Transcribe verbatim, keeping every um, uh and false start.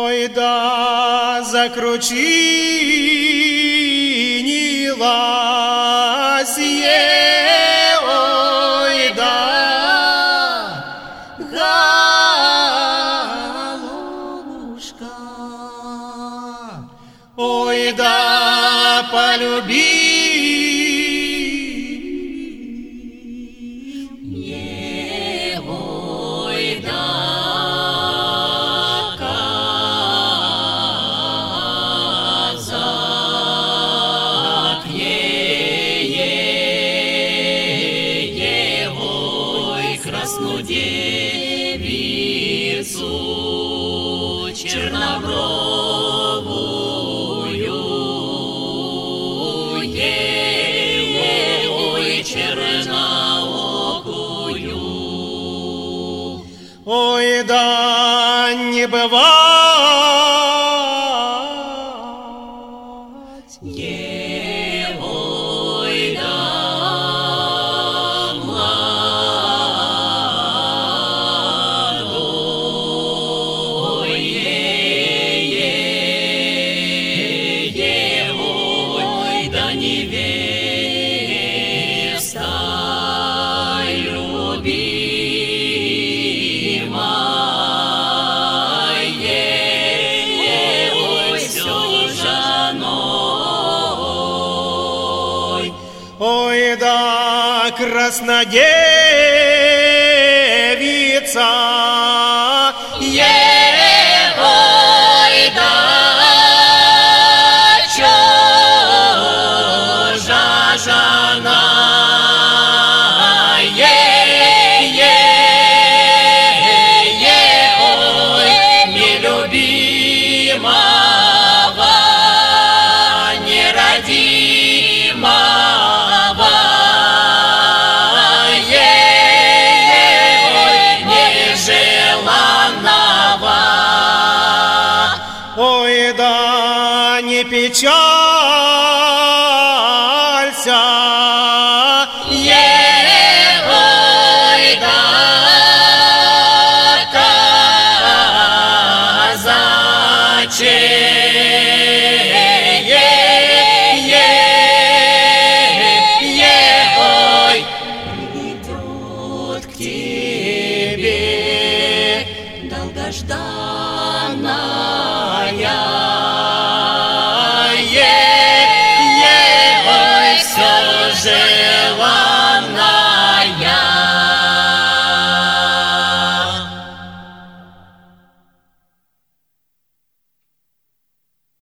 Ой, да закручинилась, е, ой, да, голубушка, ой, да полюби. Девицу чернобровую, ой, черноокую. Ой, да не бывать, е, ой, да. Невеста любимая, ой, всё женой. ой, да краснодевица, е, ой, да. Жена, е, е, е, ой, нелюбимого, нерадимого, е, ой, нежеланного. ой, да не печалься, е, ой, да, казачье, е, е, ой, идет к тебе долгожданная